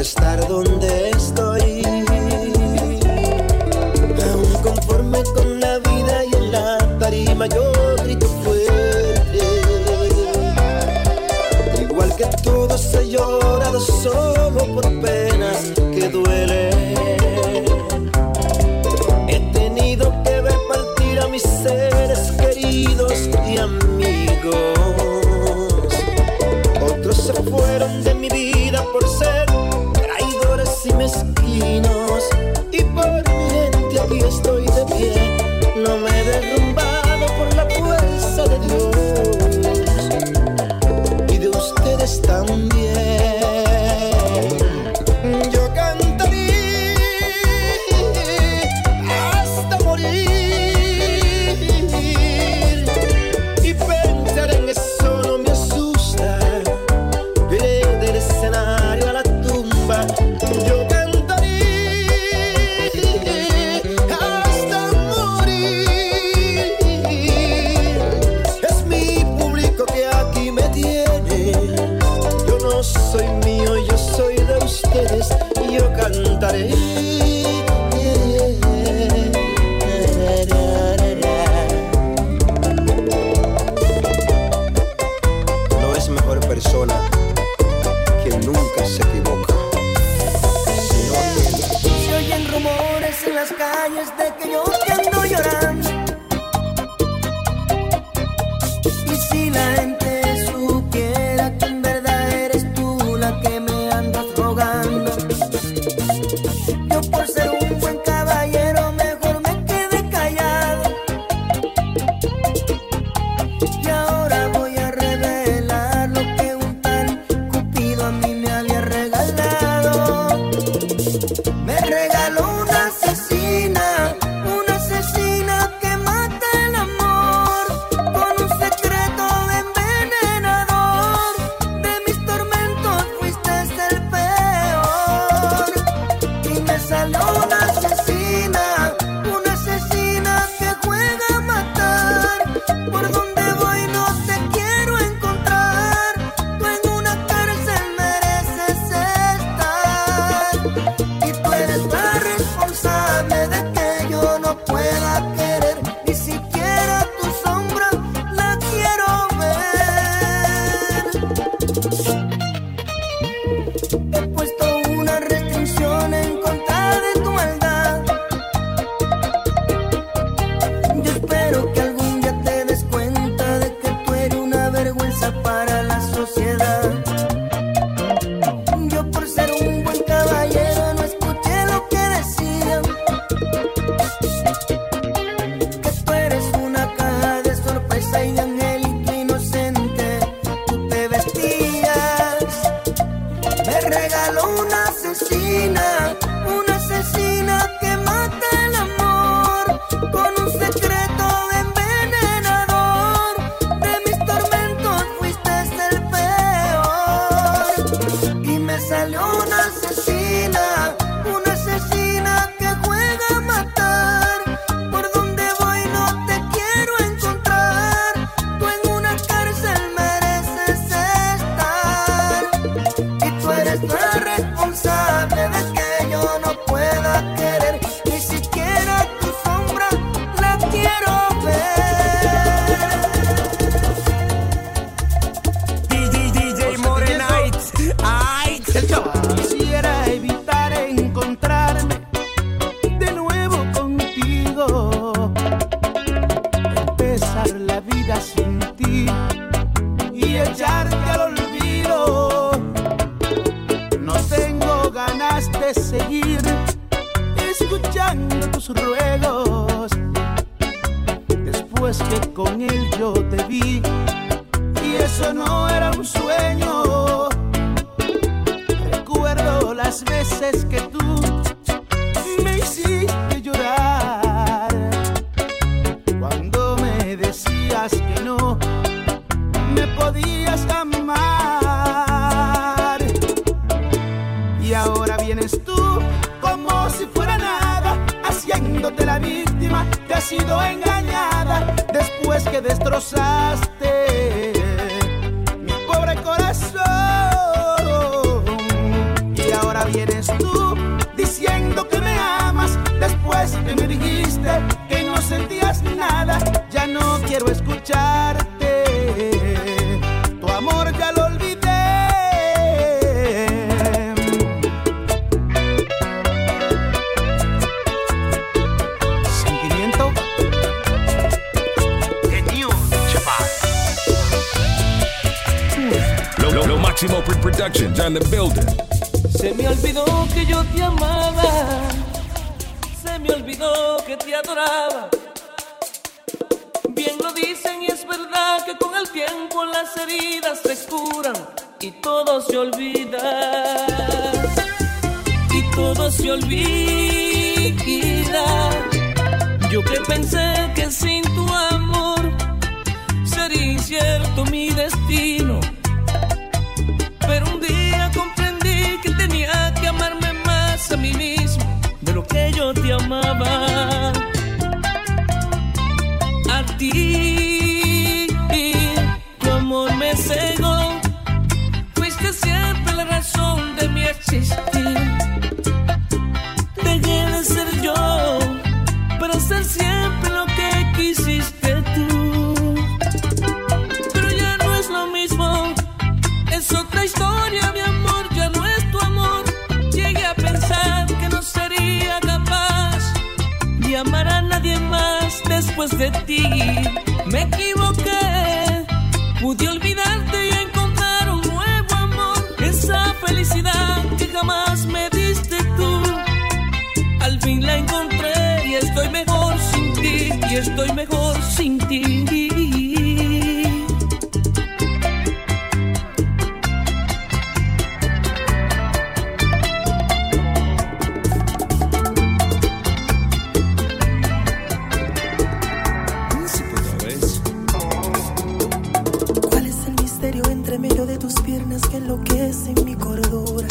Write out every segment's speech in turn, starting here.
estar donde estoy. Aún conforme con la vida y en la tarima yo grito fuerte. Igual que todos he llorado solo por penas que duelen. He tenido que ver partir a mis seres queridos y amigos. Otros se fueron de mi vida por ser traidores y mezquinos. Y por mi gente aquí estoy de pie. No me he derrumbado por la fuerza de Dios y de ustedes también. Yo cantaré hasta morir y pensar en eso no me asusta. Iré del escenario a la tumba. Yo cantaré hasta morir. Es mi público que aquí me tiene. Yo no soy mío, yo soy de ustedes. Yo cantaré. No es mejor persona quien nunca se equivoca, sino aquel. Se oyen rumores en las calles de que yo te ando llorando. Y si la gente supiera que en verdad eres tú la que me andas rogando. Yo por ser un buen caballero mejor me quedé callado. Y ahora voy a revelar lo que un tal Cupido a mí me había regalado. Me regaló una asesina que mata el amor, con un secreto envenenador. De mis tormentos fuiste el peor. Y me salió una asesina que juega a matar. Por donde voy no te quiero encontrar. Tú en una cárcel mereces estar. Y tú eres la responsable de que yo no pueda querer. Ni siquiera tu sombra la quiero ver. He puesto una restricción en contra de tu maldad. Yo espero que algún día te des cuenta de que tú eres una vergüenza para la sociedad. Yo por ser un buen caballero no escuché lo que decían. Que tú eres una caja de sorpresa y de angelito inocente tú te vestías. Me regaló una asesina que mata el amor, con un secreto envenenador. De mis tormentos fuiste el peor. Y me salió una asesina que juega a matar. Por donde voy no te quiero encontrar. Tú en una cárcel mereces estar. Y tú eres la responsable de que yo no pueda querer. Ni siquiera tu sombra la quiero ver. DJ Morenite. Ay, el chaval. Quisiera evitar encontrarme de nuevo contigo, empezar la vida sin ti y echarte al olvido. No tengo ganas de seguir escuchando tus ruegos, después que con él yo te vi y eso no era un sueño. Recuerdo las veces que tú me hiciste llorar, cuando me decías que no me podías amar. Y ahora vienes tú como si fuera nada, haciéndote la víctima que has sido engañada después que destrozaste mi pobre corazón. Y ahora vienes vez que me dijiste que no sentías nada, ya no quiero escucharte. Tu amor ya lo olvidé. Sentimiento. Lo Máximo Productions on the building. Se me olvidó que yo te amaba, se me olvidó que te adoraba. Bien lo dicen y es verdad que con el tiempo las heridas se curan y todo se olvida. Y todo se olvida. Yo que pensé que sin tu amor sería incierto mi destino, pero un día comprendí que tenía que amarme más a mí mismo de lo que yo te amaba. A ti, tu amor me cegó, fuiste siempre la razón de mi existir. Dejé de ser yo para ser siempre lo que quisiste tú. Pero ya no es lo mismo, es otra historia, mi amor, ya no es tu amor. Llegué a pensar que no sería capaz de amar a nadie más después de ti. Me equivoqué, pude olvidarte y encontrar un nuevo amor. Esa felicidad que jamás me diste tú, al fin la encontré y estoy mejor sin ti, y estoy mejor sin ti. Que enloquecen mi cordura.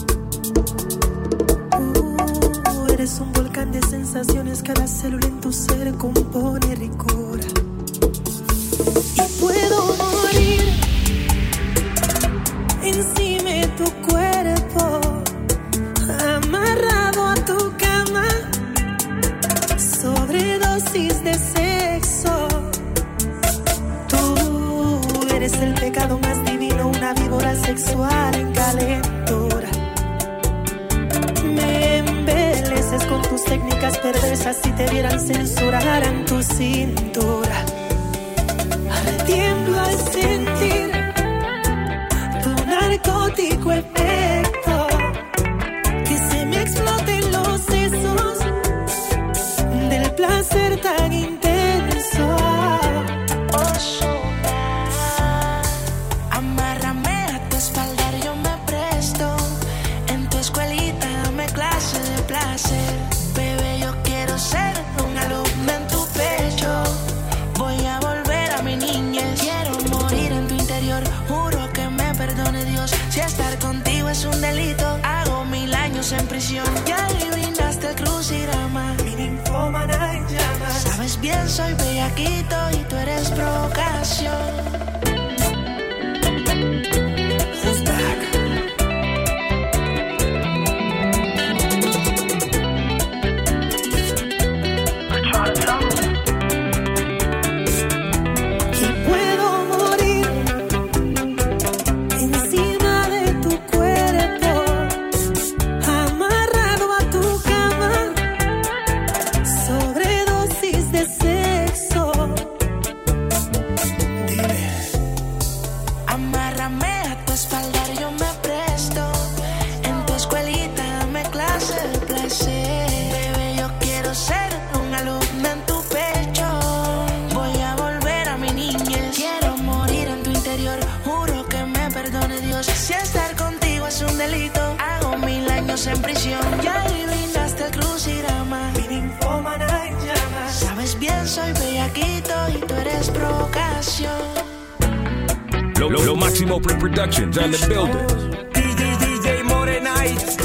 Eres un volcán de sensaciones, cada célula en tu ser compone ricura. Y puedo morir encima de tu cuerpo, amarrado a tu cama, sobredosis de sexo. Tú eres el pecado más divino, una víbora sexual en calentura. Me embeleces con tus técnicas perversas, si te vieran censuraran tu cintura. Tiemblo al sentir tu narcótico efecto, que se me exploten los sesos del placer tan intenso. Bebé, yo quiero ser un alumno en tu pecho. Voy a volver a mi niñez. Quiero morir en tu interior. Juro que me perdone Dios. Si estar contigo es un delito, hago 1000 años en prisión. Ya le brindaste el crucigrama, mi ninfómana en llamas. Sabes bien, soy bellaquito y tú eres provocación. En prisión, ya eliminaste el crucigrama, mi ninfómana en llamas. Sabes bien, soy bellaquito y tú eres provocación. Lo Máximo Productions on the building. DJ More Nights.